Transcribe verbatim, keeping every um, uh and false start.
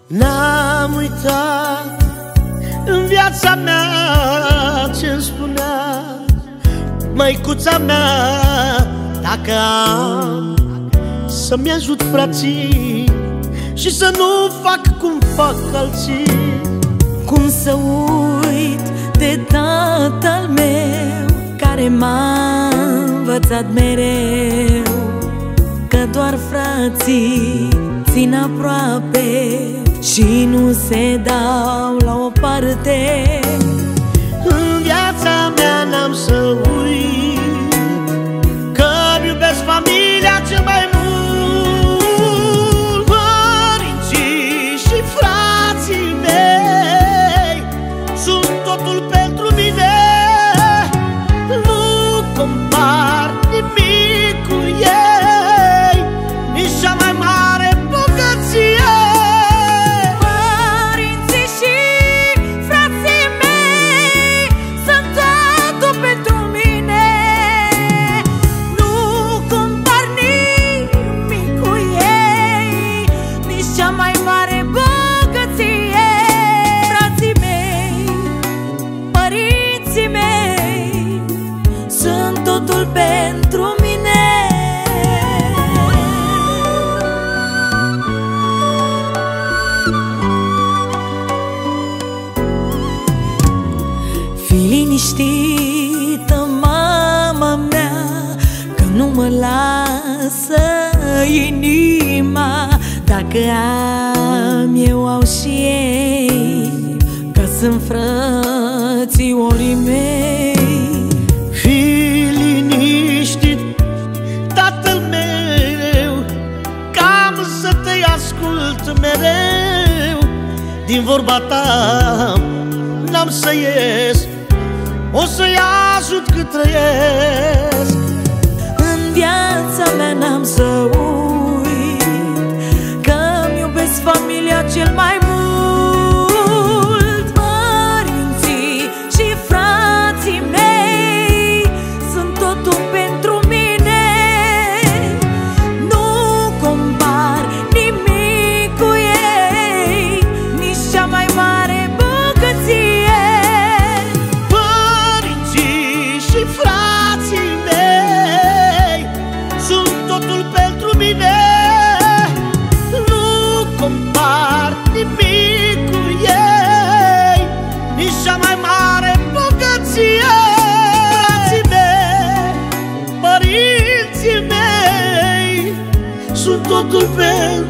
N-am uitat în viața mea ce-mi spunea măicuța mea, dacă am să-mi ajut frații și să nu fac cum fac alții. Cum să uit de tatăl meu, care m-a învățat mereu că doar frații țin aproape și nu se dau la o parte. În viața mea n-am să uit că-mi iubesc familia cel mai mult. Părinții și frații mei sunt totul pentru mine. Nu compar nimic cu ei, nici cea mai mare bogăție. Totul pentru mine. Fii liniștită, mama mea, că nu mă lasă inima. Dacă am, eu au și ei, că sunt frățiorii mei. Ascult mereu din vorba ta, n-am să ies, o să-i ajut cât trăiesc. În viața mea n-am să uit că-mi iubesc familia cel mai mult. Părinții și frații mei sunt totul pentru mine. Nu compar nimic cu ei, nici cea mai mare bogăție. Părinții și frații mei sunt totul pentru mine. Nu compar nimic cu ei, nici cea mai mare bogăție. Frații mei, părinții mei sunt totul pentru